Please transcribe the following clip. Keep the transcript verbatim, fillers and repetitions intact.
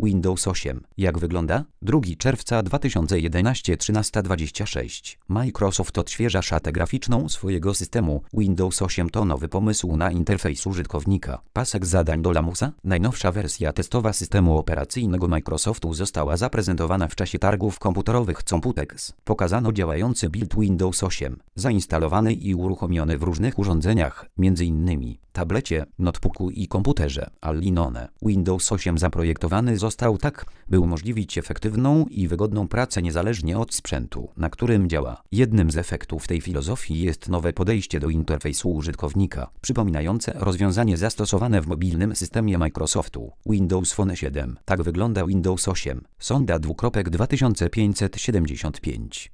Windows osiem. Jak wygląda? drugiego czerwca dwa tysiące jedenastego, trzynaście dwadzieścia sześć. Microsoft odświeża szatę graficzną swojego systemu. Windows osiem to nowy pomysł na interfejs użytkownika. Pasek zadań do lamusa? Najnowsza wersja testowa systemu operacyjnego Microsoftu została zaprezentowana w czasie targów komputerowych Computex. Pokazano działający build Windows osiem, zainstalowany i uruchomiony w różnych urządzeniach, między innymi tablecie, notebooku i komputerze Al-Linone. Windows osiem zaprojektowany został tak, by umożliwić efektywną i wygodną pracę niezależnie od sprzętu, na którym działa. Jednym z efektów tej filozofii jest nowe podejście do interfejsu użytkownika, przypominające rozwiązanie zastosowane w mobilnym systemie Microsoftu Windows Phone siedem. Tak wygląda Windows osiem. Sonda dwa tysiące pięćset siedemdziesiąt pięć.